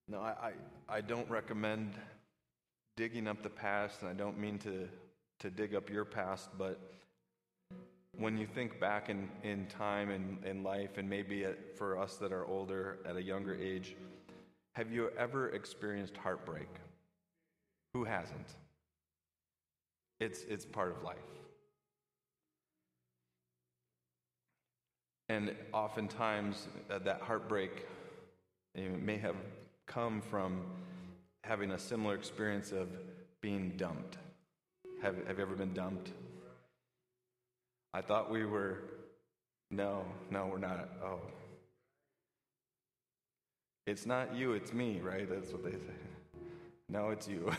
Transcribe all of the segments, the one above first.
No, I don't recommend digging up the past, and I don't mean to dig up your past, but when you think back in time and in life, and maybe for us that are older at a younger age, have you ever experienced heartbreak? Who hasn't? It's part of life. And oftentimes that heartbreak may have come from having a similar experience of being dumped. Have you ever been dumped? I thought we were... No, we're not. Oh. It's not you, it's me, right? That's what they say. No, it's you.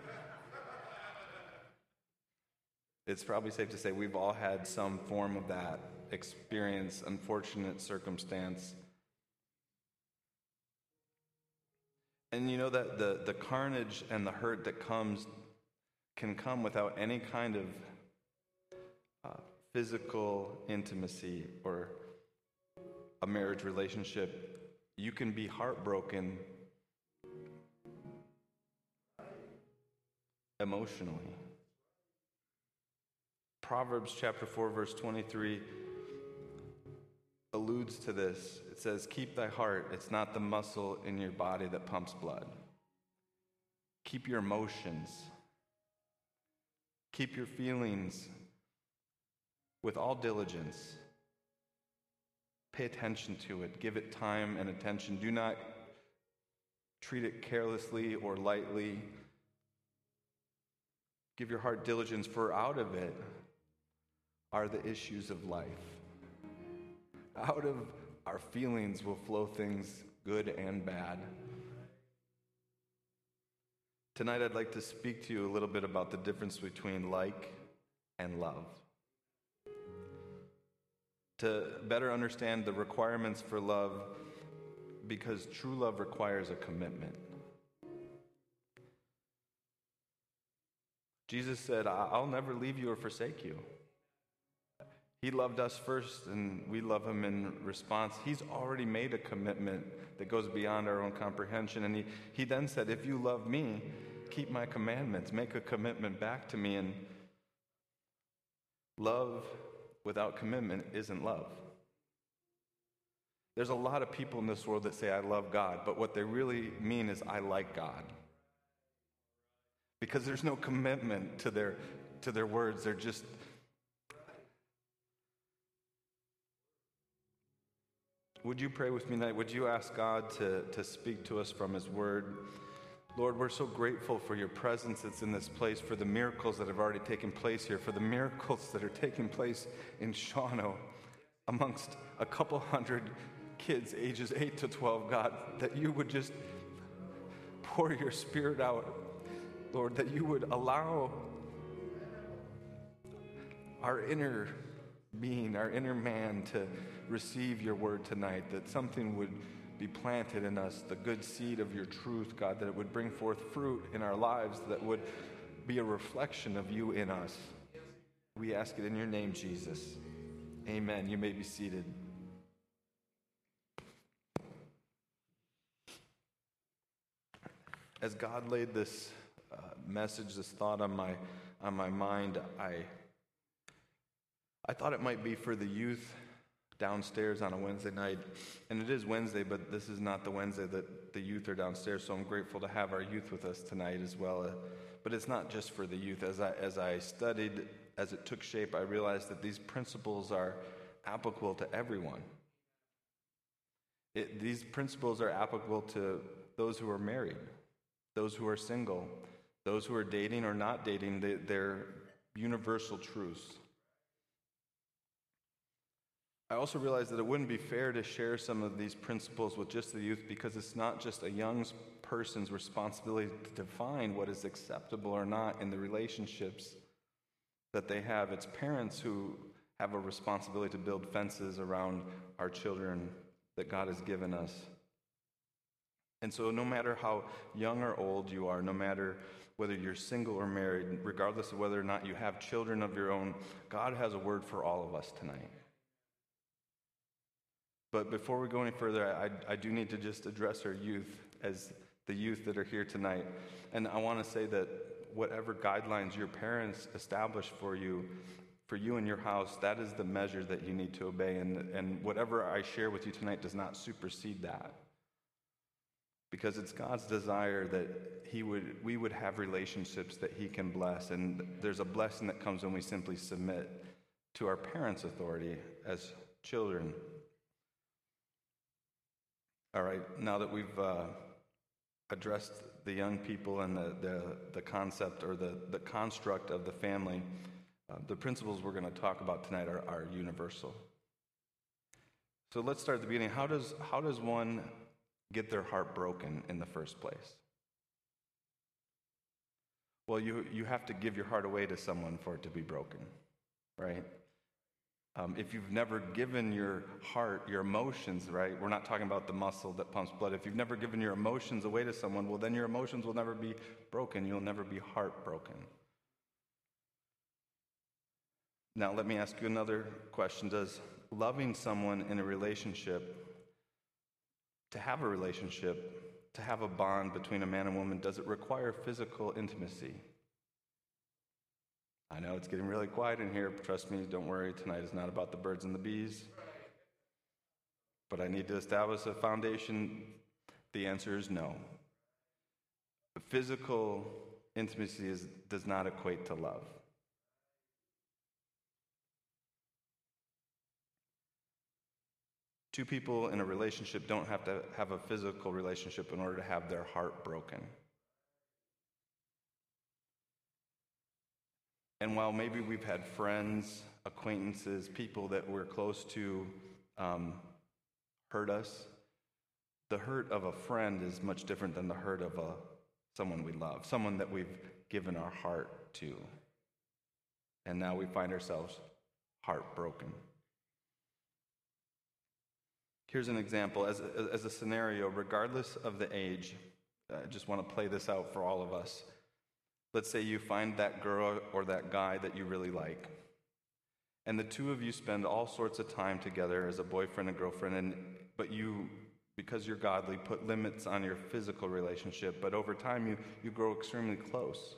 It's probably safe to say we've all had some form of that experience, unfortunate circumstance. And you know that the carnage and the hurt that can come without any kind of physical intimacy or a marriage relationship. You can be heartbroken emotionally. Proverbs chapter 4, verse 23 alludes to this. It says, "Keep thy heart. It's not the muscle in your body that pumps blood." Keep your emotions. Keep your feelings with all diligence. Pay attention to it. Give it time and attention. Do not treat it carelessly or lightly. Give your heart diligence, for out of it are the issues of life. Out of our feelings will flow things good and bad. Tonight I'd like to speak to you a little bit about the difference between like and love. To better understand the requirements for love, because true love requires a commitment. Jesus said, "I'll never leave you or forsake you." He loved us first, and we love him in response. He's already made a commitment that goes beyond our own comprehension. And he then said, "If you love me, keep my commandments, make a commitment back to me." And love without commitment isn't love. There's a lot of people in this world that say, "I love God," but what they really mean is, "I like God." Because there's no commitment to their words. They're just... Would you pray with me tonight? Would you ask God to speak to us from his word? Lord, we're so grateful for your presence that's in this place, for the miracles that have already taken place here, for the miracles that are taking place in Shawano amongst a couple hundred kids ages 8 to 12, God, that you would just pour your spirit out, Lord, that you would allow our inner being, our inner man to receive your word tonight, that something would be planted in us, the good seed of your truth, God, that it would bring forth fruit in our lives, that would be a reflection of you in us. We ask it in your name, Jesus. Amen. You may be seated. As God laid this message, this thought on my mind, I thought it might be for the youth downstairs on a Wednesday night. And it is Wednesday, but this is not the Wednesday that the youth are downstairs, so I'm grateful to have our youth with us tonight as well. But it's not just for the youth. As I studied, as it took shape, I realized that these principles are applicable to everyone. These principles are applicable to those who are married, those who are single, those who are dating or not dating. They're universal truths. I also realized that it wouldn't be fair to share some of these principles with just the youth, because it's not just a young person's responsibility to define what is acceptable or not in the relationships that they have. It's parents who have a responsibility to build fences around our children that God has given us. And so no matter how young or old you are, no matter whether you're single or married, regardless of whether or not you have children of your own, God has a word for all of us tonight. But before we go any further, I do need to just address our youth, as the youth that are here tonight. And I want to say that whatever guidelines your parents establish for you in your house, that is the measure that you need to obey. And whatever I share with you tonight does not supersede that. Because it's God's desire that we would have relationships that he can bless. And there's a blessing that comes when we simply submit to our parents' authority as children. All right, now that we've addressed the young people and the concept or the construct of the family, the principles we're going to talk about tonight are universal. So let's start at the beginning. How does one get their heart broken in the first place? Well, you have to give your heart away to someone for it to be broken, right? If you've never given your heart, your emotions, right? We're not talking about the muscle that pumps blood. If you've never given your emotions away to someone, well, then your emotions will never be broken. You'll never be heartbroken. Now, let me ask you another question. Does loving someone in a relationship, to have a relationship, to have a bond between a man and woman, does it require physical intimacy? I know it's getting really quiet in here. Trust me, don't worry. Tonight is not about the birds and the bees. But I need to establish a foundation. The answer is no. Physical intimacy does not equate to love. Two people in a relationship don't have to have a physical relationship in order to have their heart broken. And while maybe we've had friends, acquaintances, people that we're close to hurt us, the hurt of a friend is much different than the hurt of someone we love, someone that we've given our heart to. And now we find ourselves heartbroken. Here's an example. As a scenario, regardless of the age, I just want to play this out for all of us. Let's say you find that girl or that guy that you really like. And the two of you spend all sorts of time together as a boyfriend and girlfriend, but you, because you're godly, put limits on your physical relationship. But over time, you grow extremely close.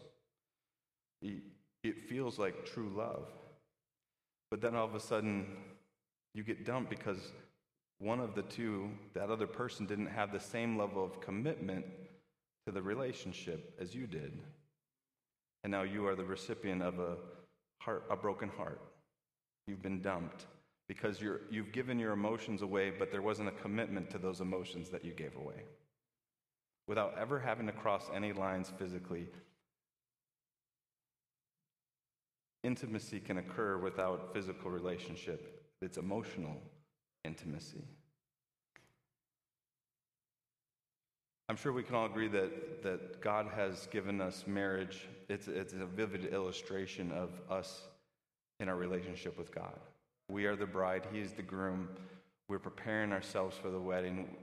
It feels like true love. But then all of a sudden, you get dumped because one of the two, that other person, didn't have the same level of commitment to the relationship as you did. And now you are the recipient of a broken heart. You've been dumped because you've given your emotions away, but there wasn't a commitment to those emotions that you gave away. Without ever having to cross any lines physically, intimacy can occur without physical relationship. It's emotional intimacy. I'm sure we can all agree that God has given us marriage. It's a vivid illustration of us in our relationship with God. We are the bride. He is the groom. We're preparing ourselves for the wedding.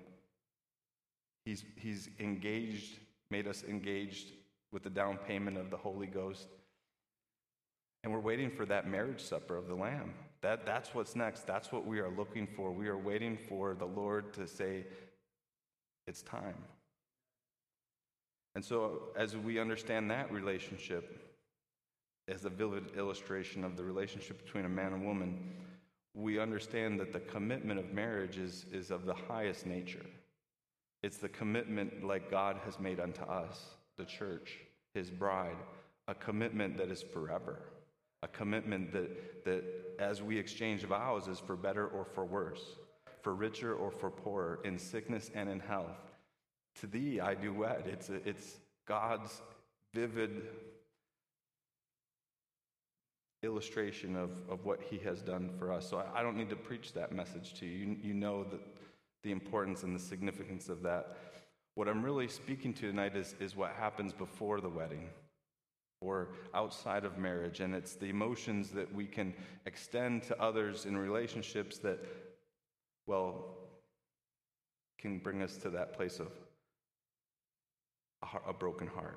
He's engaged, made us engaged with the down payment of the Holy Ghost. And we're waiting for that marriage supper of the Lamb. That's what's next. That's what we are looking for. We are waiting for the Lord to say, it's time. And so as we understand that relationship as a vivid illustration of the relationship between a man and woman, we understand that the commitment of marriage is of the highest nature. It's the commitment like God has made unto us, the church, his bride, a commitment that is forever, a commitment that as we exchange vows is for better or for worse, for richer or for poorer, in sickness and in health. To thee I do wed. It's God's vivid illustration of what he has done for us. So I don't need to preach that message to you. You know the importance and the significance of that. What I'm really speaking to tonight is what happens before the wedding or outside of marriage. And it's the emotions that we can extend to others in relationships that, well, can bring us to that place of a broken heart.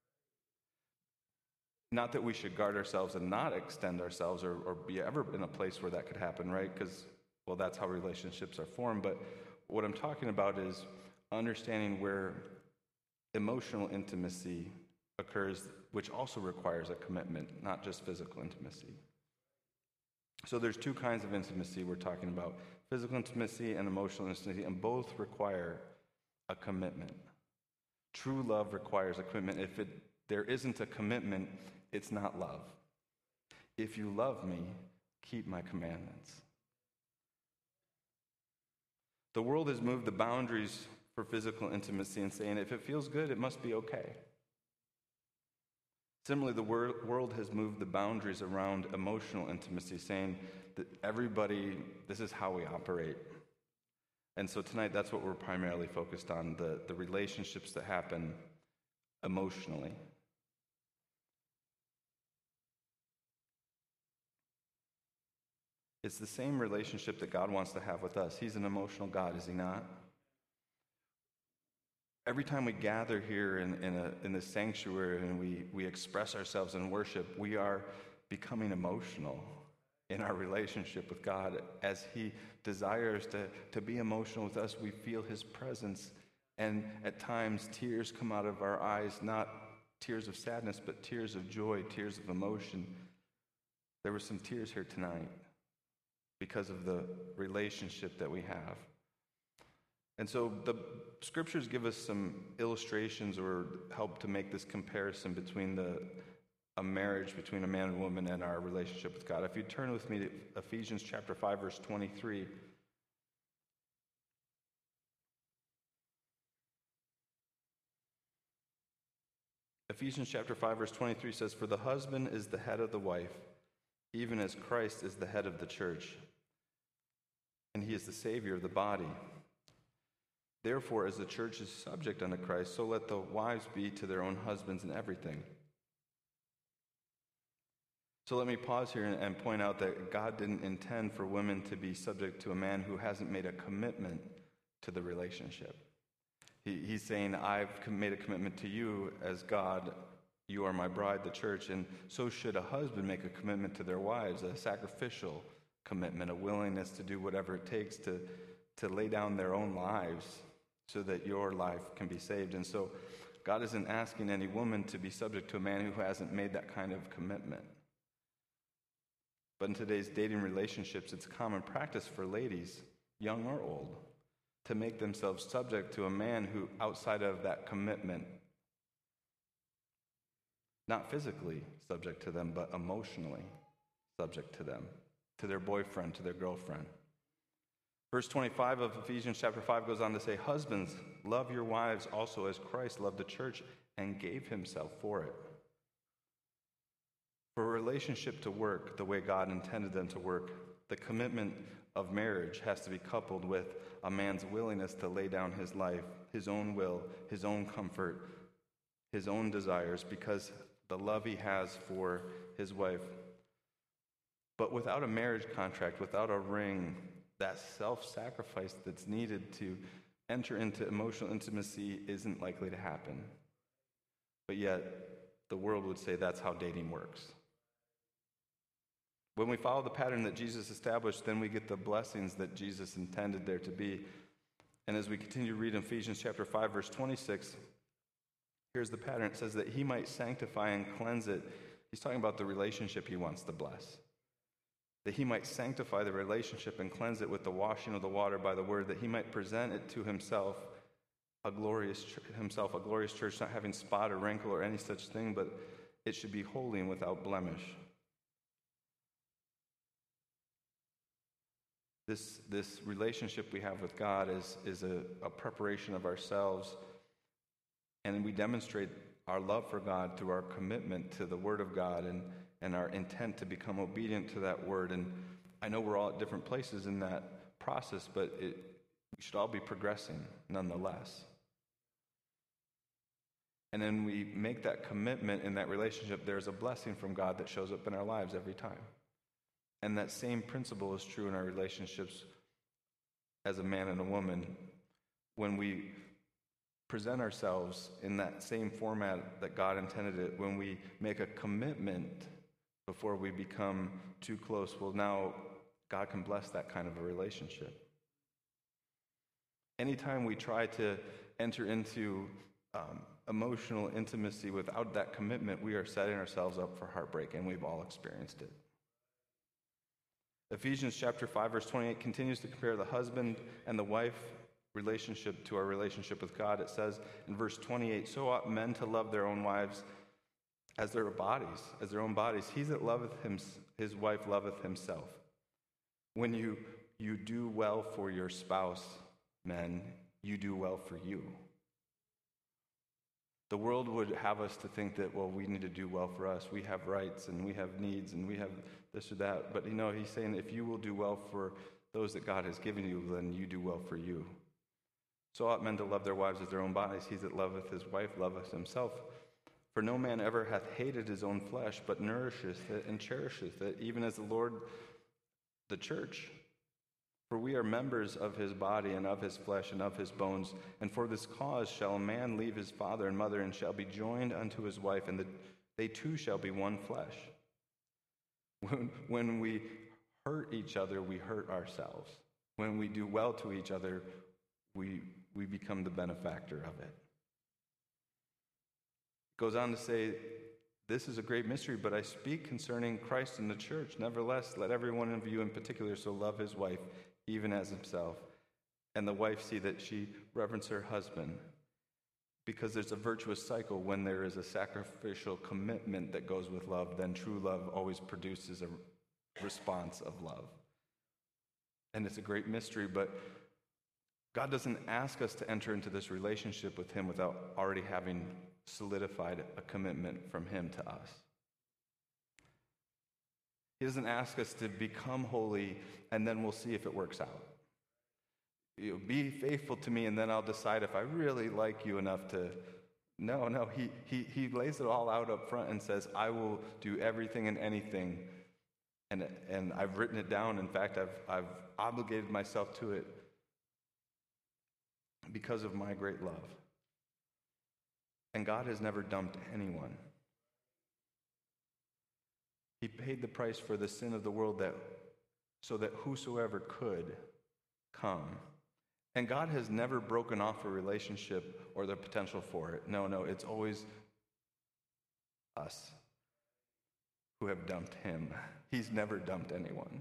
Not that we should guard ourselves and not extend ourselves or be ever in a place where that could happen, right? Because, well, that's how relationships are formed. But what I'm talking about is understanding where emotional intimacy occurs, which also requires a commitment, not just physical intimacy. So there's two kinds of intimacy we're talking about: physical intimacy and emotional intimacy, and both require a commitment. True love requires a commitment. If there isn't a commitment, it's not love. If you love me, keep my commandments. The world has moved the boundaries for physical intimacy and saying if it feels good, it must be okay. Similarly, the world has moved the boundaries around emotional intimacy, saying that everybody, this is how we operate. And so tonight, that's what we're primarily focused on, the relationships that happen emotionally. It's the same relationship that God wants to have with us. He's an emotional God, is he not? Every time we gather here in the sanctuary and we express ourselves in worship, we are becoming emotional in our relationship with God. As he desires to be emotional with us, we feel his presence. And at times, tears come out of our eyes, not tears of sadness, but tears of joy, tears of emotion. There were some tears here tonight because of the relationship that we have. And so the scriptures give us some illustrations or help to make this comparison between a marriage between a man and woman and our relationship with God. If you turn with me to Ephesians chapter 5, verse 23. Ephesians chapter 5, verse 23 says, "For the husband is the head of the wife, even as Christ is the head of the church, and he is the Savior of the body. Therefore, as the church is subject unto Christ, so let the wives be to their own husbands in everything." So let me pause here and point out that God didn't intend for women to be subject to a man who hasn't made a commitment to the relationship. He's saying, I've made a commitment to you as God. You are my bride, the church, and so should a husband make a commitment to their wives, a sacrificial commitment, a willingness to do whatever it takes to lay down their own lives so that your life can be saved. And so God isn't asking any woman to be subject to a man who hasn't made that kind of commitment. But in today's dating relationships, it's common practice for ladies, young or old, to make themselves subject to a man who, outside of that commitment, not physically subject to them, but emotionally subject to them, to their boyfriend, to their girlfriend. Verse 25 of Ephesians chapter 5 goes on to say, "Husbands, love your wives also as Christ loved the church and gave himself for it." For a relationship to work the way God intended them to work, the commitment of marriage has to be coupled with a man's willingness to lay down his life, his own will, his own comfort, his own desires, because the love he has for his wife. But without a marriage contract, without a ring, that self-sacrifice that's needed to enter into emotional intimacy isn't likely to happen. But yet, the world would say that's how dating works. When we follow the pattern that Jesus established, then we get the blessings that Jesus intended there to be. And as we continue to read in Ephesians chapter 5, verse 26, here's the pattern. It says that he might sanctify and cleanse it. He's talking about the relationship he wants to bless. That he might sanctify the relationship and cleanse it with the washing of the water by the word, that he might present it to himself a glorious church, not having spot or wrinkle or any such thing, but it should be holy and without blemish. This relationship we have with God is a preparation of ourselves, and we demonstrate our love for God through our commitment to the Word of God and our intent to become obedient to that Word. And I know we're all at different places in that process, but we should all be progressing nonetheless. And then we make that commitment in that relationship, there's a blessing from God that shows up in our lives every time. And that same principle is true in our relationships as a man and a woman. When we present ourselves in that same format that God intended it, when we make a commitment before we become too close, well, now God can bless that kind of a relationship. Anytime we try to enter into emotional intimacy, without that commitment, we are setting ourselves up for heartbreak, and we've all experienced it. Ephesians chapter 5, verse 28 continues to compare the husband and the wife relationship to our relationship with God. It says in verse 28, "So ought men to love their own wives as their bodies, as their own bodies. He that loveth his wife loveth himself." When you do well for your spouse, men, you do well for you. The world would have us to think that, well, we need to do well for us. We have rights and we have needs and we have this or that. But he's saying if you will do well for those that God has given you, then you do well for you. "So ought men to love their wives as their own bodies. He that loveth his wife loveth himself. For no man ever hath hated his own flesh, but nourisheth it and cherisheth it, even as the Lord the church. For we are members of his body and of his flesh and of his bones. And for this cause shall a man leave his father and mother, and shall be joined unto his wife, and they two shall be one flesh." When we hurt each other, we hurt ourselves. When we do well to each other, we become the benefactor of it. It goes on to say, "This is a great mystery, but I speak concerning Christ and the church. Nevertheless, let every one of you in particular so love his wife, even as himself. And the wife see that she reverence her husband." Because there's a virtuous cycle. When there is a sacrificial commitment that goes with love, then true love always produces a response of love. And it's a great mystery, but God doesn't ask us to enter into this relationship with him without already having solidified a commitment from him to us. He doesn't ask us to become holy and then we'll see if it works out. Be faithful to me and then I'll decide if I really like you enough to... No, he lays it all out up front and says, "I will do everything and anything." And I've written it down. In fact, I've obligated myself to it because of my great love. And God has never dumped anyone. He paid the price for the sin of the world so that whosoever could come. And God has never broken off a relationship or the potential for it. No, it's always us who have dumped him. He's never dumped anyone.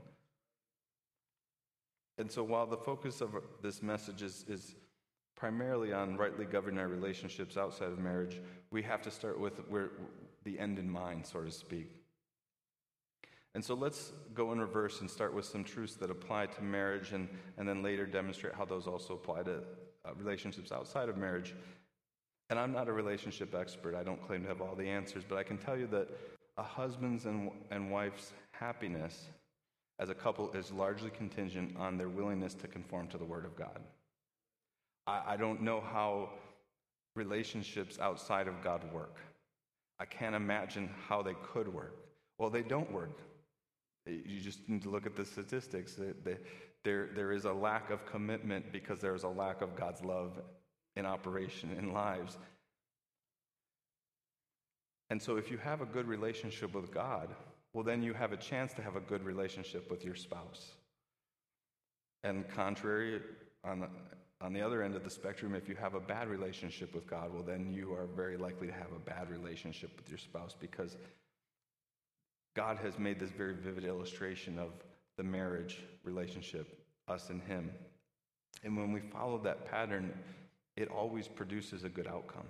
And so while the focus of this message is primarily on rightly governing our relationships outside of marriage, we have to start with the end in mind, so to speak. And so let's go in reverse and start with some truths that apply to marriage and then later demonstrate how those also apply to relationships outside of marriage. And I'm not a relationship expert. I don't claim to have all the answers, but I can tell you that a husband's and wife's happiness as a couple is largely contingent on their willingness to conform to the Word of God. I don't know how relationships outside of God work. I can't imagine how they could work. Well, they don't work. You just need to look at the statistics. There is a lack of commitment because there is a lack of God's love in operation in lives. And so if you have a good relationship with God, well, then you have a chance to have a good relationship with your spouse. And contrary, on the other end of the spectrum, if you have a bad relationship with God, well, then you are very likely to have a bad relationship with your spouse because God has made this very vivid illustration of the marriage relationship, us and him. And when we follow that pattern, it always produces a good outcome.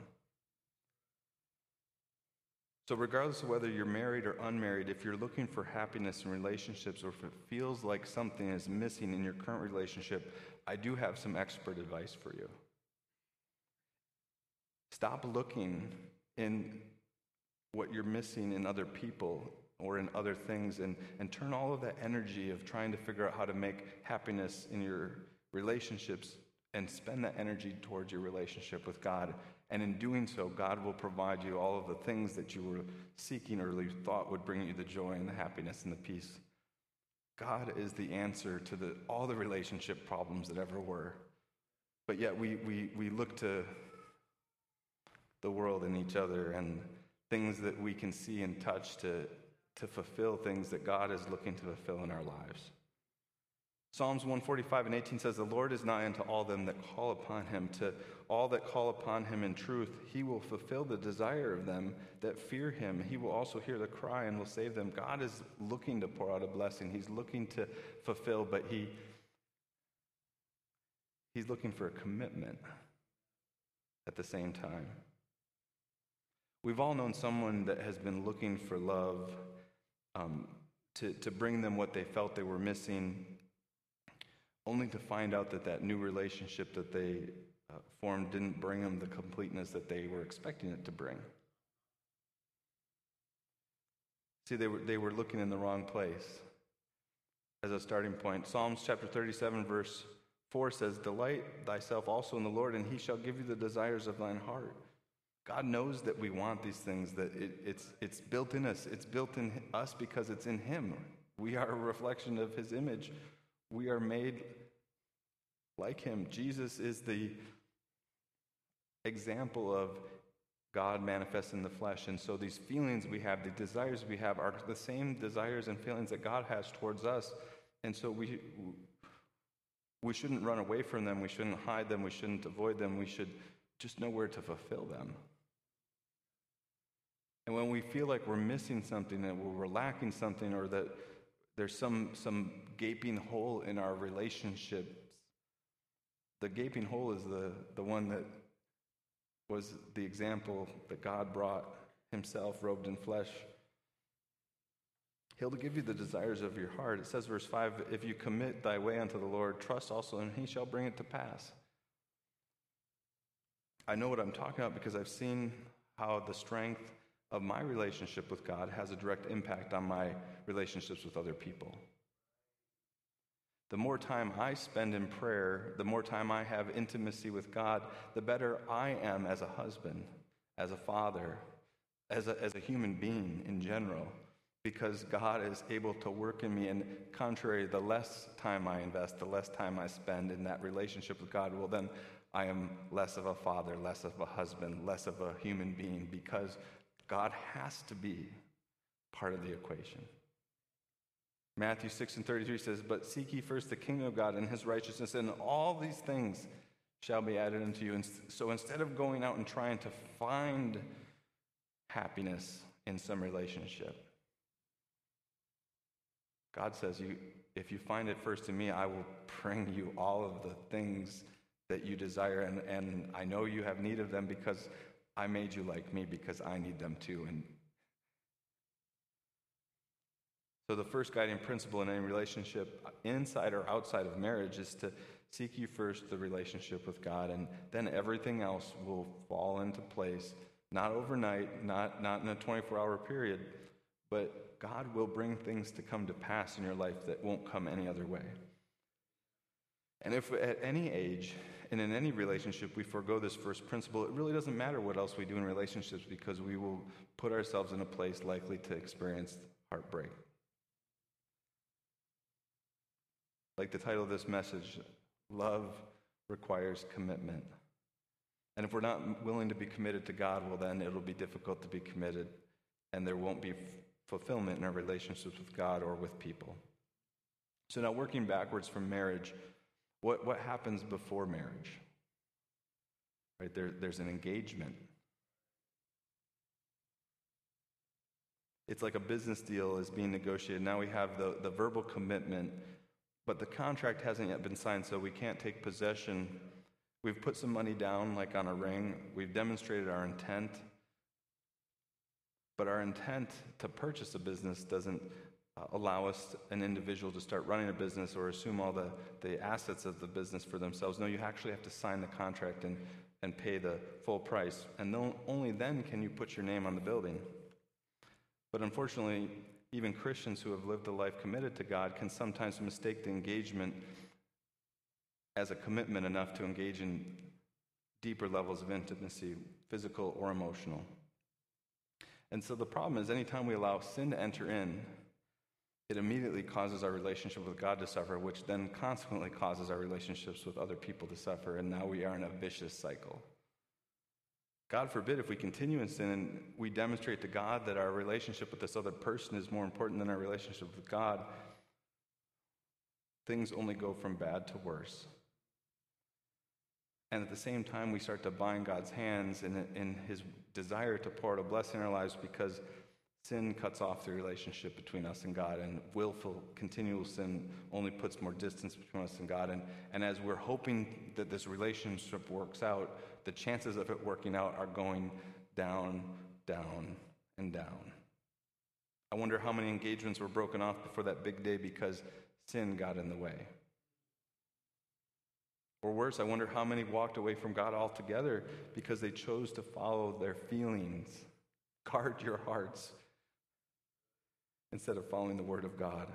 So regardless of whether you're married or unmarried, if you're looking for happiness in relationships or if it feels like something is missing in your current relationship, I do have some expert advice for you. Stop looking in what you're missing in other people or in other things and turn all of that energy of trying to figure out how to make happiness in your relationships and spend that energy towards your relationship with God. And in doing so, God will provide you all of the things that you were seeking or you thought would bring you the joy and the happiness and the peace. God is the answer to all the relationship problems that ever were. But yet we look to the world and each other and things that we can see and touch to fulfill things that God is looking to fulfill in our lives. Psalms 145:18 says, "The Lord is nigh unto all them that call upon him. To all that call upon him in truth, he will fulfill the desire of them that fear him. He will also hear the cry and will save them." God is looking to pour out a blessing. He's looking to fulfill, but he's looking for a commitment at the same time. We've all known someone that has been looking for love, to bring them what they felt they were missing, only to find out that new relationship that they formed didn't bring them the completeness that they were expecting it to bring. See, they were looking in the wrong place as a starting point. Psalms chapter 37, verse 4 says, "Delight thyself also in the Lord, and he shall give you the desires of thine heart." God knows that we want these things, that it's built in us. It's built in us because it's in him. We are a reflection of his image. We are made like him. Jesus is the example of God manifest in the flesh. And so these feelings we have, the desires we have, are the same desires and feelings that God has towards us. And so we shouldn't run away from them. We shouldn't hide them. We shouldn't avoid them. We should just know where to fulfill them. And when we feel like we're missing something, that we're lacking something, or that there's some gaping hole in our relationships, the gaping hole is the one that was the example that God brought himself, robed in flesh. He'll give you the desires of your heart. It says, verse 5, "If you commit thy way unto the Lord, trust also, and he shall bring it to pass." I know what I'm talking about because I've seen how the strength of my relationship with God has a direct impact on my relationships with other people. The more time I spend in prayer, the more time I have intimacy with God, the better I am as a husband, as a father, as a human being in general, because God is able to work in me. And contrary, the less time I invest, the less time I spend in that relationship with God, well, then I am less of a father, less of a husband, less of a human being, because God has to be part of the equation. Matthew 6:33 says, "But seek ye first the kingdom of God and his righteousness, and all these things shall be added unto you." And so instead of going out and trying to find happiness in some relationship, God says, if you find it first in me, I will bring you all of the things that you desire. And I know you have need of them because I made you like me, because I need them too. And so the first guiding principle in any relationship, inside or outside of marriage, is to seek you first the relationship with God, and then everything else will fall into place. Not overnight, not in a 24-hour period, but God will bring things to come to pass in your life that won't come any other way. And if at any age and in any relationship we forego this first principle, it really doesn't matter what else we do in relationships, because we will put ourselves in a place likely to experience heartbreak. Like the title of this message, love requires commitment. And if we're not willing to be committed to God, well, then it'll be difficult to be committed, and there won't be fulfillment in our relationships with God or with people. So now, working backwards from marriage, what happens before marriage? Right, there's an engagement. It's like a business deal is being negotiated. Now we have the verbal commitment, but the contract hasn't yet been signed, so we can't take possession. We've put some money down, like on a ring. We've demonstrated our intent. But our intent to purchase a business doesn't allow us, an individual, to start running a business or assume all the assets of the business for themselves. No, you actually have to sign the contract and pay the full price. And only then can you put your name on the building. But unfortunately, even Christians who have lived a life committed to God can sometimes mistake the engagement as a commitment enough to engage in deeper levels of intimacy, physical or emotional. And so the problem is, anytime we allow sin to enter in, it immediately causes our relationship with God to suffer, which then consequently causes our relationships with other people to suffer, and now we are in a vicious cycle. God forbid if we continue in sin and we demonstrate to God that our relationship with this other person is more important than our relationship with God, things only go from bad to worse. And at the same time, we start to bind God's hands in his desire to pour out a blessing in our lives, because sin cuts off the relationship between us and God, and willful, continual sin only puts more distance between us and God. And as we're hoping that this relationship works out, the chances of it working out are going down, down, and down. I wonder how many engagements were broken off before that big day because sin got in the way. Or worse, I wonder how many walked away from God altogether because they chose to follow their feelings. Guard your hearts instead of following the Word of God.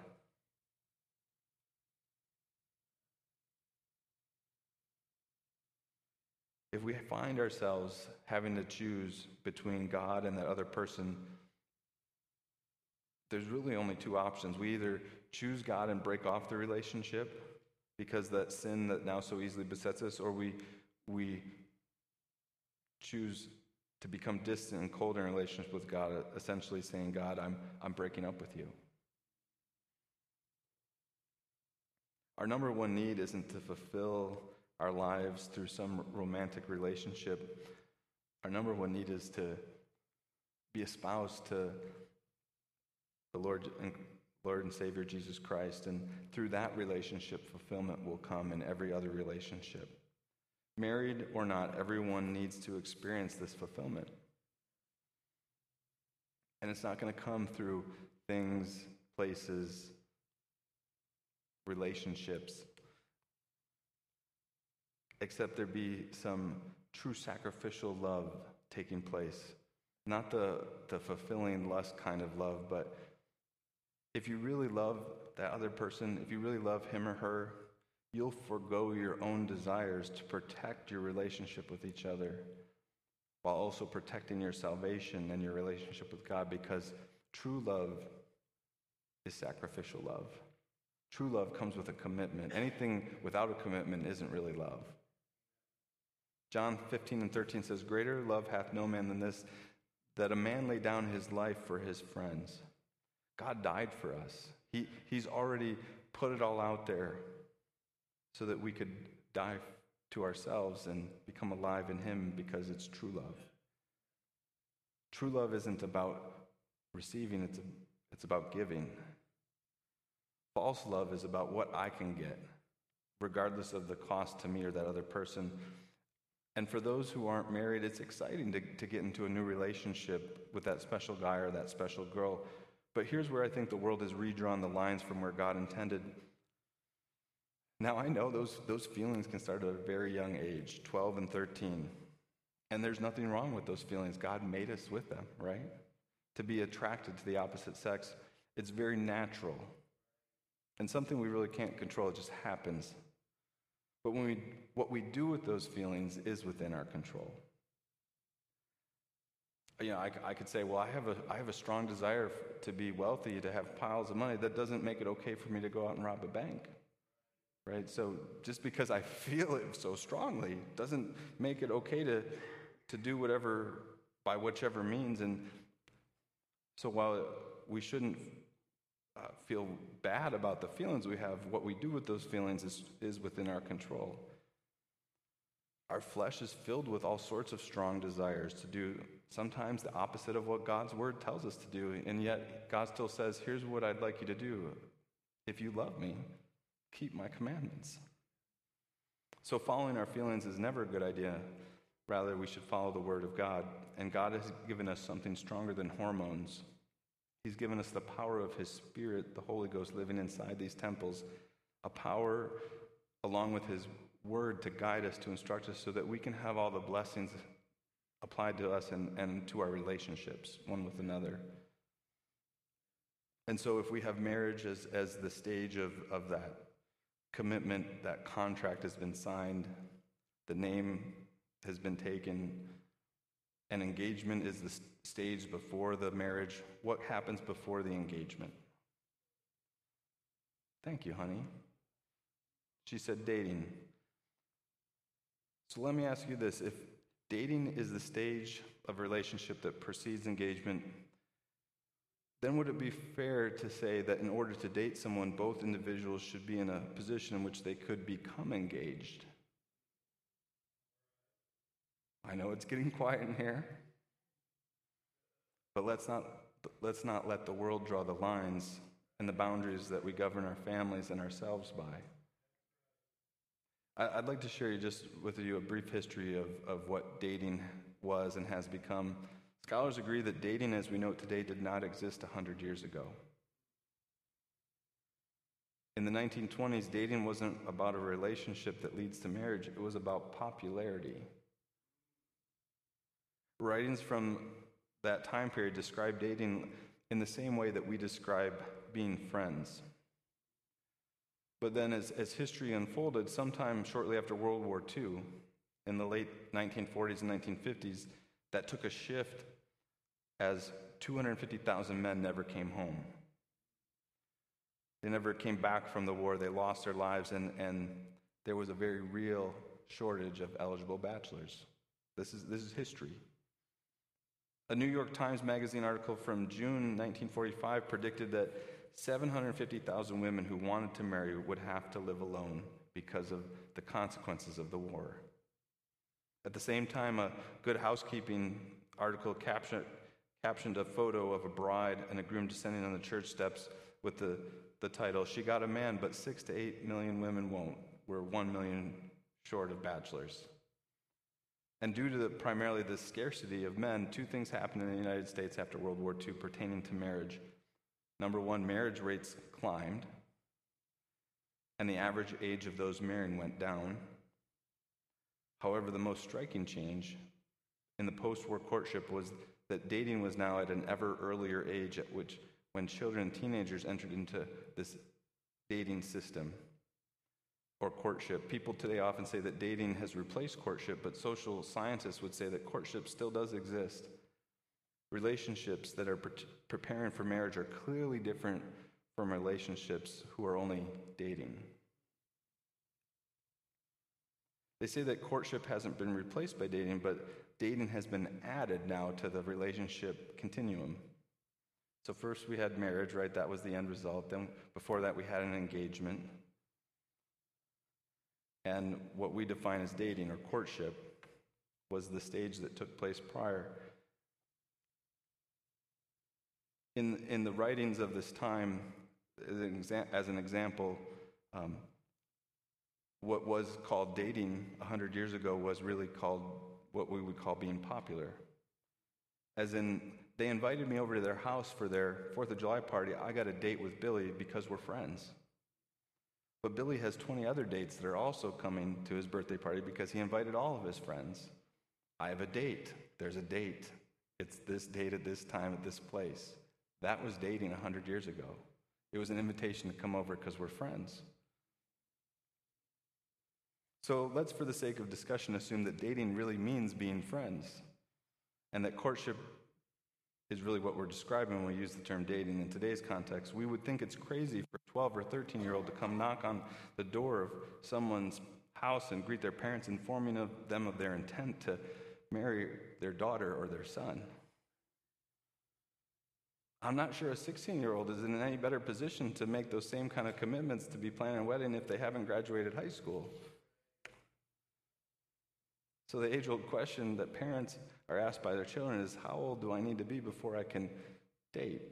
If we find ourselves having to choose between God and that other person, there's really only two options. We either choose God and break off the relationship because that sin that now so easily besets us, or we choose to become distant and cold in relationship with God, essentially saying, God, I'm breaking up with you. Our number one need isn't to fulfill our lives through some romantic relationship. Our number one need is to be espoused to the Lord and Savior Jesus Christ, and through that relationship, fulfillment will come in every other relationship. Married or not, everyone needs to experience this fulfillment. And it's not going to come through things, places, relationships, except there be some true sacrificial love taking place. Not the fulfilling lust kind of love, but if you really love that other person, if you really love him or her, you'll forego your own desires to protect your relationship with each other while also protecting your salvation and your relationship with God, because true love is sacrificial love. True love comes with a commitment. Anything without a commitment isn't really love. John 15:13 says, "Greater love hath no man than this, that a man lay down his life for his friends." God died for us. He's already put it all out there so that we could die to ourselves and become alive in him, because it's true love. True love isn't about receiving, it's about giving. False love is about what I can get, regardless of the cost to me or that other person. And for those who aren't married, it's exciting to get into a new relationship with that special guy or that special girl. But here's where I think the world has redrawn the lines from where God intended. Now, I know those feelings can start at a very young age, 12 and 13. And there's nothing wrong with those feelings. God made us with them, right? To be attracted to the opposite sex, it's very natural. And something we really can't control, it just happens. But what we do with those feelings is within our control. You know, I could say, well, I have a strong desire to be wealthy, to have piles of money. That doesn't make it okay for me to go out and rob a bank, right? So just because I feel it so strongly doesn't make it okay to do whatever, by whichever means. And so while we shouldn't feel bad about the feelings we have, what we do with those feelings is within our control. Our flesh is filled with all sorts of strong desires to do sometimes the opposite of what God's word tells us to do, and yet God still says, here's what I'd like you to do. If you love me, keep my commandments. So following our feelings is never a good idea. Rather, we should follow the word of God, and God has given us something stronger than hormones. He's given us the power of his Spirit, the Holy Ghost living inside these temples, a power along with his word to guide us, to instruct us, so that we can have all the blessings applied to us and to our relationships, one with another. And so if we have marriage as the stage of that commitment, that contract has been signed, the name has been taken, and engagement is the stage before the marriage, what happens before the engagement? Thank you, honey. She said dating. So let me ask you this. If dating is the stage of relationship that precedes engagement, then would it be fair to say that in order to date someone, both individuals should be in a position in which they could become engaged? I know it's getting quiet in here, but let's not let the world draw the lines and the boundaries that we govern our families and ourselves by. I'd like to share with you a brief history of what dating was and has become. Scholars agree that dating as we know it today did not exist 100 years ago. In the 1920s, dating wasn't about a relationship that leads to marriage. It was about popularity. Writings from that time period describe dating in the same way that we describe being friends. But then as history unfolded, sometime shortly after World War II, in the late 1940s and 1950s, that took a shift as 250,000 men never came home. They never came back from the war. They lost their lives, and there was a very real shortage of eligible bachelors. This is history. A New York Times Magazine article from June 1945 predicted that 750,000 women who wanted to marry would have to live alone because of the consequences of the war. At the same time, a Good Housekeeping article captioned a photo of a bride and a groom descending on the church steps with the title, "She got a man, but 6 to 8 million women won't. We're 1 million short of bachelors." And due to primarily the scarcity of men, two things happened in the United States after World War II pertaining to marriage. Number one, marriage rates climbed, and the average age of those marrying went down. However, the most striking change in the post-war courtship was that dating was now at an ever earlier age at which when children and teenagers entered into this dating system or courtship. People today often say that dating has replaced courtship, but social scientists would say that courtship still does exist. Relationships that are preparing for marriage are clearly different from relationships who are only dating. They say that courtship hasn't been replaced by dating, but dating has been added now to the relationship continuum. So first we had marriage, right? That was the end result. Then before that we had an engagement. And what we define as dating or courtship was the stage that took place prior. In the writings of this time, as an example, what was called dating 100 years ago was really called what we would call being popular. As in, they invited me over to their house for their 4th of July party. I got a date with Billy because we're friends. But Billy has 20 other dates that are also coming to his birthday party because he invited all of his friends. I have a date. There's a date. It's this date at this time at this place. That was dating 100 years ago. It was an invitation to come over because we're friends. So let's, for the sake of discussion, assume that dating really means being friends, and that courtship is really what we're describing when we use the term dating in today's context. We would think it's crazy for a 12 or 13-year-old to come knock on the door of someone's house and greet their parents, informing them of their intent to marry their daughter or their son. I'm not sure a 16-year-old is in any better position to make those same kind of commitments to be planning a wedding if they haven't graduated high school. So the age-old question that parents are asked by their children is, how old do I need to be before I can date?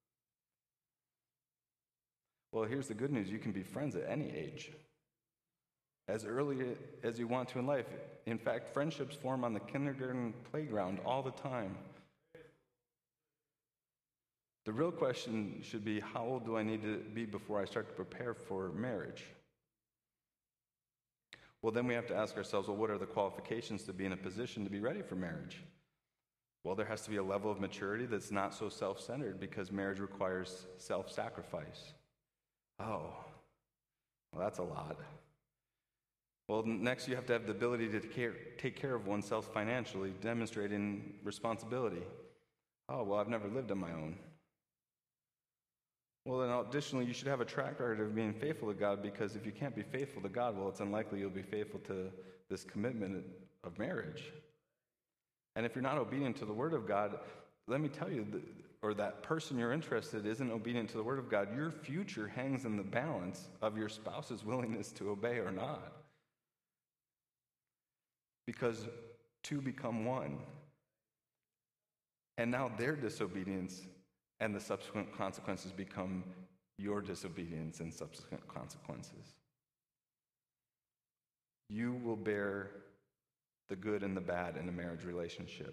Well, here's the good news. You can be friends at any age, as early as you want to in life. In fact, friendships form on the kindergarten playground all the time. The real question should be, how old do I need to be before I start to prepare for marriage? Well, then we have to ask ourselves, well, what are the qualifications to be in a position to be ready for marriage? Well, there has to be a level of maturity that's not so self-centered because marriage requires self-sacrifice. Oh, well, that's a lot. Well, next you have to have the ability to take care of oneself financially, demonstrating responsibility. Oh, well, I've never lived on my own. Well, then additionally, you should have a track record of being faithful to God, because if you can't be faithful to God, well, it's unlikely you'll be faithful to this commitment of marriage. And if you're not obedient to the Word of God, let me tell you, or that person you're interested in isn't obedient to the word of God, your future hangs in the balance of your spouse's willingness to obey or not. Because two become one. And now their disobedience and the subsequent consequences become your disobedience and subsequent consequences. You will bear the good and the bad in a marriage relationship.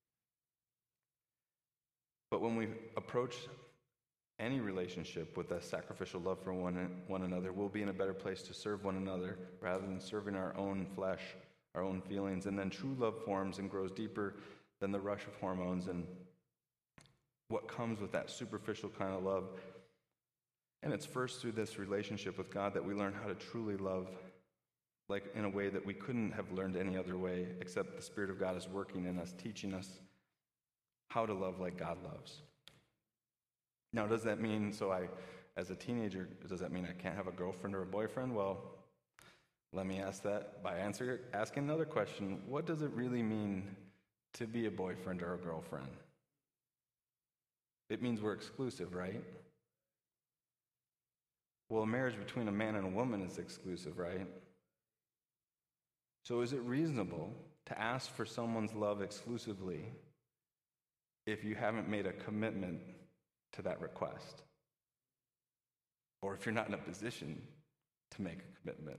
But when we approach any relationship with a sacrificial love for one another, we'll be in a better place to serve one another rather than serving our own flesh, our own feelings. And then true love forms and grows deeper than the rush of hormones and what comes with that superficial kind of love. And it's first through this relationship with God that we learn how to truly love, like in a way that we couldn't have learned any other way, except the Spirit of God is working in us, teaching us how to love like God loves. Now, does that mean, as a teenager, does that mean I can't have a girlfriend or a boyfriend? Well, let me ask that by asking another question. What does it really mean to be a boyfriend or a girlfriend? It means we're exclusive, right? Well, a marriage between a man and a woman is exclusive, right? So is it reasonable to ask for someone's love exclusively if you haven't made a commitment to that request? Or if you're not in a position to make a commitment?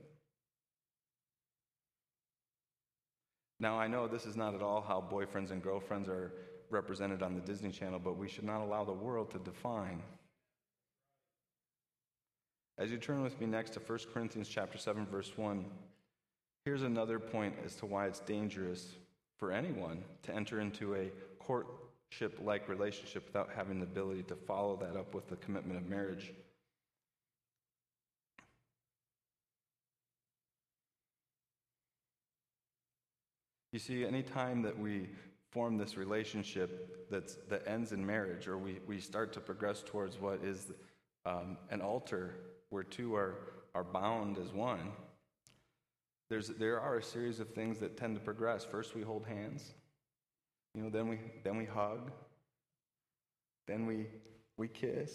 Now, I know this is not at all how boyfriends and girlfriends are represented on the Disney Channel, but we should not allow the world to define. As you turn with me next to 1 Corinthians chapter 7, verse 1, here's another point as to why it's dangerous for anyone to enter into a courtship-like relationship without having the ability to follow that up with the commitment of marriage. You see, any time that we form this relationship that ends in marriage, or we start to progress towards what is an altar where two are bound as one, there are a series of things that tend to progress. First, we hold hands. Then we hug. Then we kiss.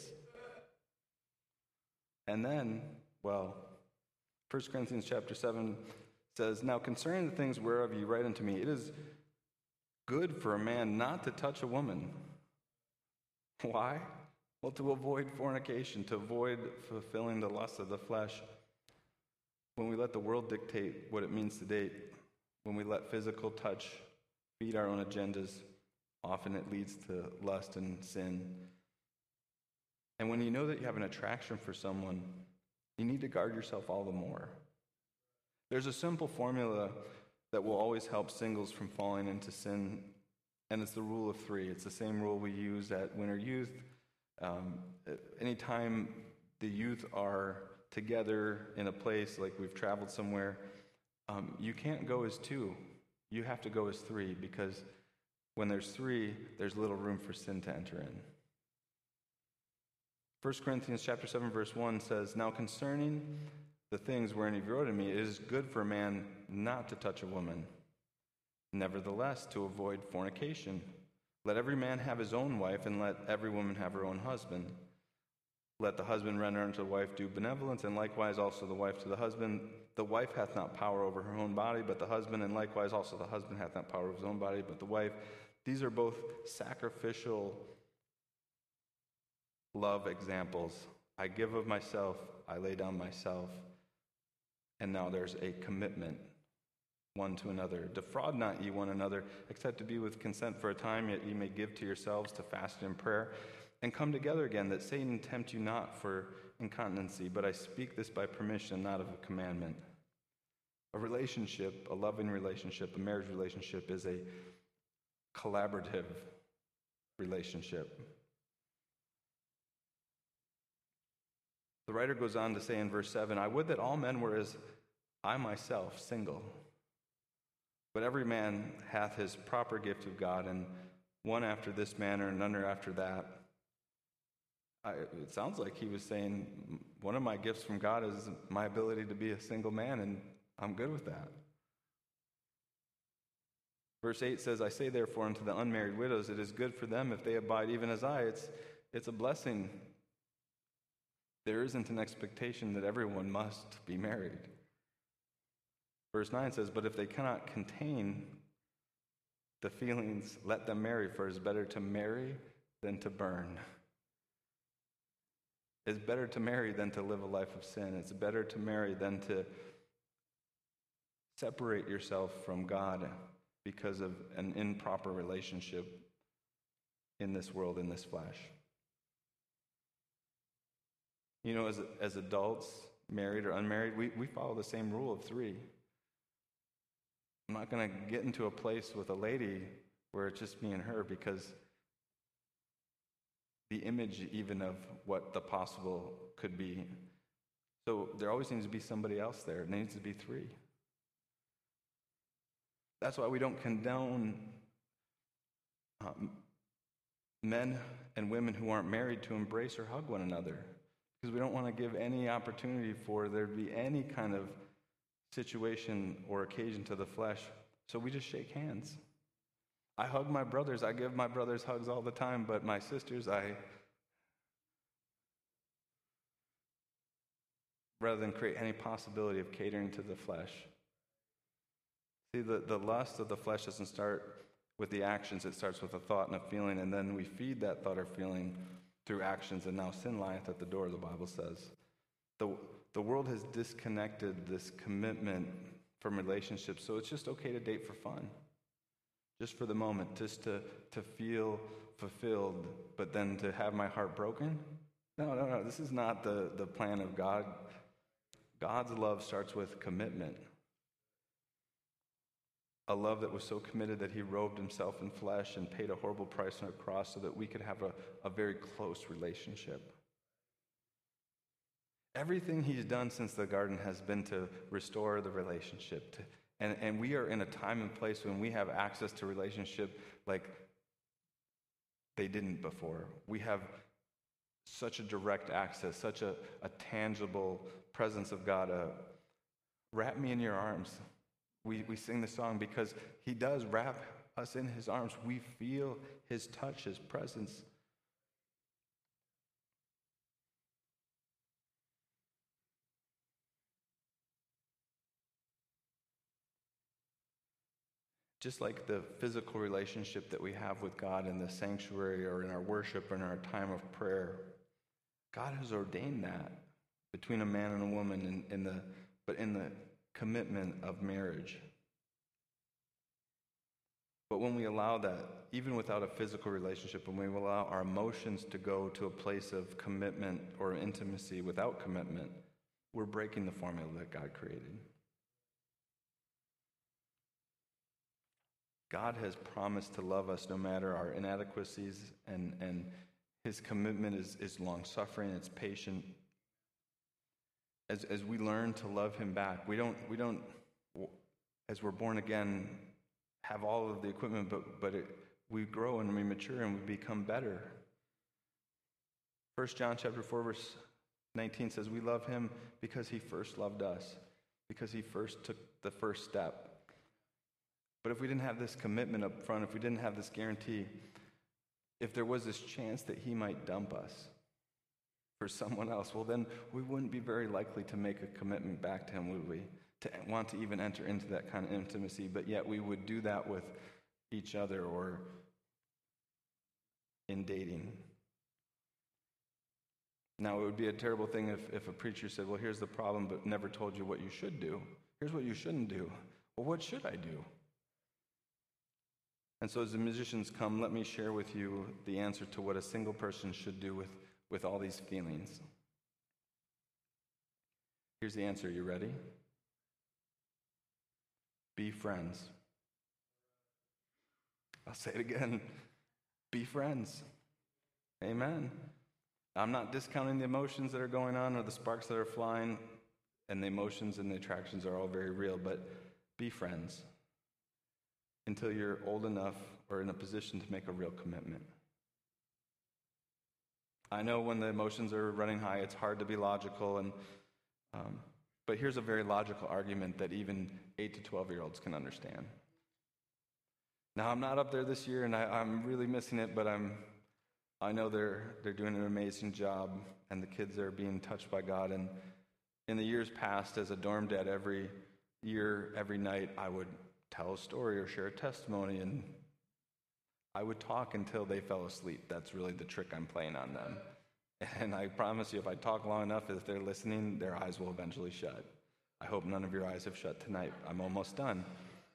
And then, 1 Corinthians chapter 7 says, "Now concerning the things whereof you write unto me, it is good for a man not to touch a woman." Why? Well, to avoid fornication, to avoid fulfilling the lust of the flesh. When we let the world dictate what it means to date, when we let physical touch feed our own agendas, often it leads to lust and sin. And when you know that you have an attraction for someone, you need to guard yourself all the more. There's a simple formula that will always help singles from falling into sin, and it's the rule of 3. It's the same rule we use at Winter Youth. Anytime the youth are together in a place, like we've traveled somewhere, you can't go as 2. You have to go as 3, because when there's 3, there's little room for sin to enter in. 1 Corinthians chapter 7, verse 1 says, "Now concerning the things wherein you wrote to me, it is good for a man not to touch a woman. Nevertheless, to avoid fornication. Let every man have his own wife, and let every woman have her own husband. Let the husband render unto the wife due benevolence, and likewise also the wife to the husband. The wife hath not power over her own body, but the husband, and likewise also the husband hath not power over his own body, but the wife." These are both sacrificial love examples. I give of myself, I lay down myself. And now there's a commitment one to another. "Defraud not ye one another, except to be with consent for a time, yet ye may give to yourselves to fasting and prayer, and come together again, that Satan tempt you not for incontinency. But I speak this by permission, not of a commandment." A relationship, a loving relationship, a marriage relationship, is a collaborative relationship. The writer goes on to say in verse 7, "I would that all men were as I myself, single. But every man hath his proper gift of God, and one after this manner, and another after that." It sounds like he was saying, one of my gifts from God is my ability to be a single man, and I'm good with that. Verse 8 says, I say therefore unto the unmarried widows, it is good for them if they abide even as I. It's a blessing. There isn't an expectation that everyone must be married. Verse 9 says, but if they cannot contain the feelings, let them marry, for it is better to marry than to burn. It's better to marry than to live a life of sin. It's better to marry than to separate yourself from God because of an improper relationship in this world, in this flesh. You know, as adults, married or unmarried, we follow the same rule of 3. I'm not going to get into a place with a lady where it's just me and her, because the image even of what the possible could be. So there always needs to be somebody else there. There needs to be 3. That's why we don't condone men and women who aren't married to embrace or hug one another, because we don't want to give any opportunity for there to be any kind of situation or occasion to the flesh. So we just shake hands. I hug my brothers. I give my brothers hugs all the time, but my sisters, rather than create any possibility of catering to the flesh. See, the lust of the flesh doesn't start with the actions. It starts with a thought and a feeling, and then we feed that thought or feeling through actions, and now sin lieth at the door, the Bible says. The world has disconnected this commitment from relationships, so it's just okay to date for fun, just for the moment, just to feel fulfilled, but then to have my heart broken? No. This is not the plan of God. God's love starts with commitment. A love that was so committed that he robed himself in flesh and paid a horrible price on a cross so that we could have a very close relationship. Everything he's done since the garden has been to restore the relationship. And we are in a time and place when we have access to relationship like they didn't before. We have such a direct access, such a tangible presence of God. Wrap me in your arms. We sing the song because he does wrap us in his arms. We feel his touch, his presence. Just like the physical relationship that we have with God in the sanctuary or in our worship or in our time of prayer, God has ordained that between a man and a woman in the commitment of marriage. But when we allow that, even without a physical relationship, when we allow our emotions to go to a place of commitment or intimacy without commitment, we're breaking the formula that God created. God has promised to love us no matter our inadequacies, and his commitment is long-suffering, it's patient. As we learn to love him back, we don't, as we're born again, have all of the equipment, but we grow and we mature and we become better. 1 John chapter 4, verse 19 says, we love him because he first loved us, because he first took the first step. But if we didn't have this commitment up front, if we didn't have this guarantee, if there was this chance that he might dump us for someone else, well, then we wouldn't be very likely to make a commitment back to him, would we? To want to even enter into that kind of intimacy, but yet we would do that with each other or in dating. Now, it would be a terrible thing if a preacher said, well, here's the problem, but never told you what you should do. Here's what you shouldn't do. Well, what should I do? And so as the musicians come, let me share with you the answer to what a single person should do with all these feelings. Here's the answer. You ready? Be friends. I'll say it again. Be friends. Amen. I'm not discounting the emotions that are going on or the sparks that are flying, and the emotions and the attractions are all very real, but be friends until you're old enough or in a position to make a real commitment. I know when the emotions are running high, it's hard to be logical, but here's a very logical argument that even 8 to 12-year-olds can understand. Now, I'm not up there this year, and I'm really missing it, but I know they're doing an amazing job, and the kids are being touched by God. And in the years past, as a dorm dad, every year, every night, I would tell a story or share a testimony, and I would talk until they fell asleep. That's really the trick I'm playing on them. And I promise you, if I talk long enough, if they're listening, their eyes will eventually shut. I hope none of your eyes have shut tonight. I'm almost done.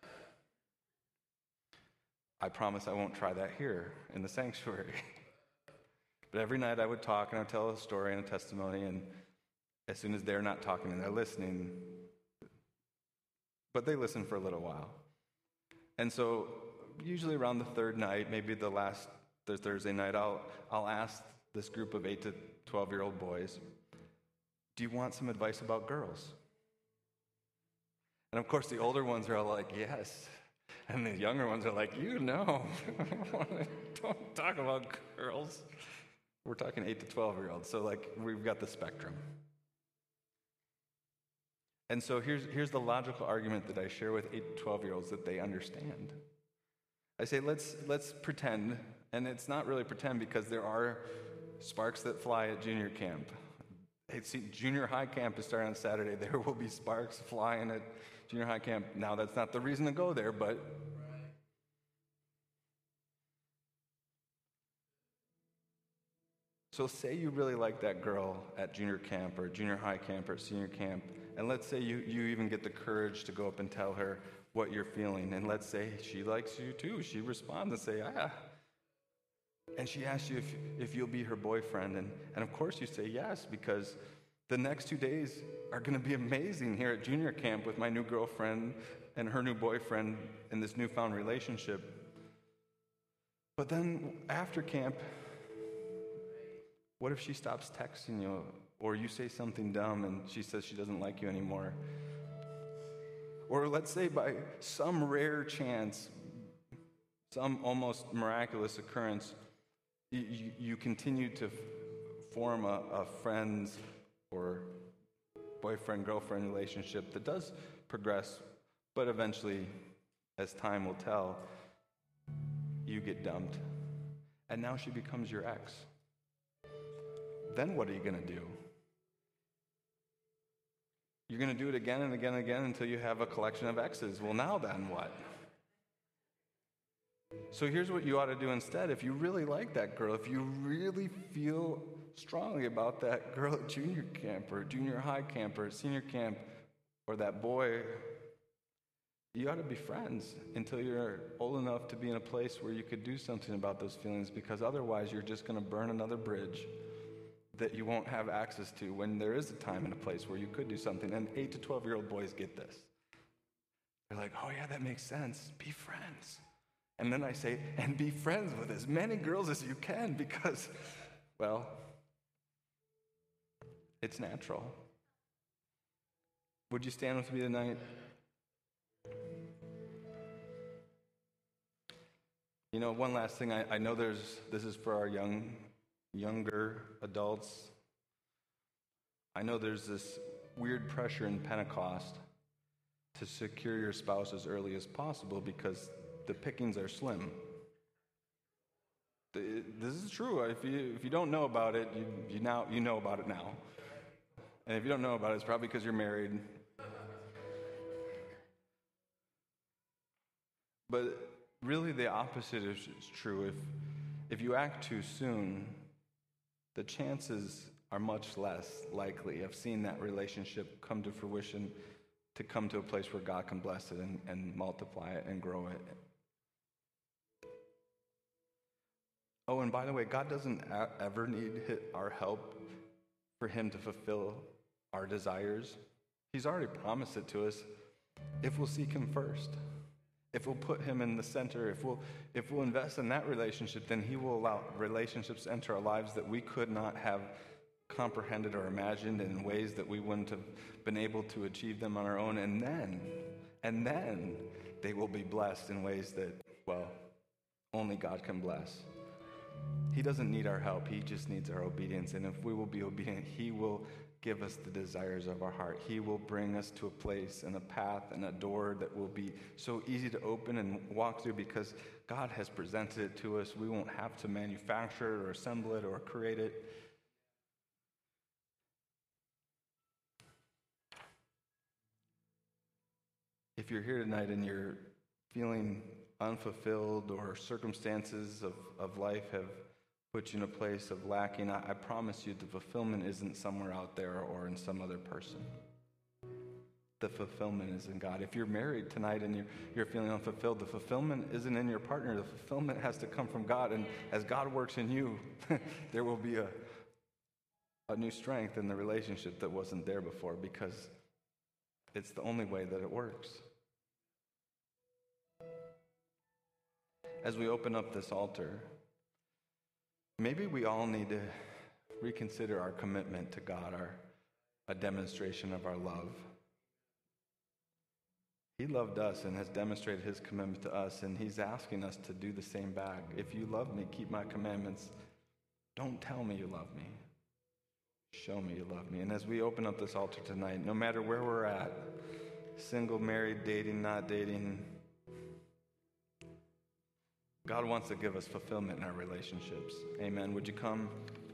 I promise I won't try that here in the sanctuary. But every night I would talk and I would tell a story and a testimony, and as soon as they're not talking and they're listening, but they listen for a little while. And so usually around the third night, maybe the Thursday night, I'll ask this group of 8 to 12-year-old boys, do you want some advice about girls? And of course the older ones are all like, yes. And the younger ones are like, don't talk about girls. We're talking 8 to 12-year-olds, so we've got the spectrum. And so here's the logical argument that I share with 8 to 12-year-olds that they understand. I say, let's pretend, and it's not really pretend because there are sparks that fly at junior camp. Junior high camp is starting on Saturday. There will be sparks flying at junior high camp. Now, that's not the reason to go there, but so say you really like that girl at junior camp or junior high camp or senior camp, and let's say you even get the courage to go up and tell her what you're feeling, and let's say she likes you too. She responds and say, and she asks you if you'll be her boyfriend, and of course you say yes, because the next 2 days are going to be amazing here at junior camp with my new girlfriend and her new boyfriend in this newfound relationship. But then after camp, what if she stops texting you, or you say something dumb and she says she doesn't like you anymore? Or let's say by some rare chance, some almost miraculous occurrence, you continue to form a friends or boyfriend-girlfriend relationship that does progress, but eventually, as time will tell, you get dumped. And now she becomes your ex. Then what are you going to do? You're going to do it again and again and again until you have a collection of exes. Well, now then what? So here's what you ought to do instead. If you really like that girl, if you really feel strongly about that girl at junior camp or junior high camp or senior camp or that boy, you ought to be friends until you're old enough to be in a place where you could do something about those feelings, because otherwise you're just going to burn another bridge that you won't have access to when there is a time and a place where you could do something. And 8 to 12-year-old boys get this. They're like, oh yeah, that makes sense. Be friends. And then I say, and be friends with as many girls as you can, because, well, it's natural. Would you stand with me tonight? You know, one last thing. I know this is for our younger adults. I know there's this weird pressure in Pentecost to secure your spouse as early as possible because the pickings are slim. This is true. If you don't know about it, you know about it now. And if you don't know about it, it's probably because you're married. But really the opposite is true. If you act too soon, the chances are much less likely of seeing that relationship come to fruition, to come to a place where God can bless it and multiply it and grow it. Oh, and by the way, God doesn't ever need our help for him to fulfill our desires. He's already promised it to us if we'll seek him first. If we'll put him in the center, if we'll invest in that relationship, then he will allow relationships to enter our lives that we could not have comprehended or imagined in ways that we wouldn't have been able to achieve them on our own. And then they will be blessed in ways that, well, only God can bless. He doesn't need our help. He just needs our obedience. And if we will be obedient, he will give us the desires of our heart. He will bring us to a place and a path and a door that will be so easy to open and walk through because God has presented it to us. We won't have to manufacture it or assemble it or create it. If you're here tonight and you're feeling unfulfilled or circumstances of life have put you in a place of lacking, I promise you the fulfillment isn't somewhere out there or in some other person. The fulfillment is in God. If you're married tonight and you're feeling unfulfilled, the fulfillment isn't in your partner. The fulfillment has to come from God. And as God works in you, there will be a new strength in the relationship that wasn't there before because it's the only way that it works. As we open up this altar, maybe we all need to reconsider our commitment to God, a demonstration of our love. He loved us and has demonstrated his commitment to us, and he's asking us to do the same back. If you love me, keep my commandments. Don't tell me you love me. Show me you love me. And as we open up this altar tonight, no matter where we're at, single, married, dating, not dating, God wants to give us fulfillment in our relationships. Amen. Would you come?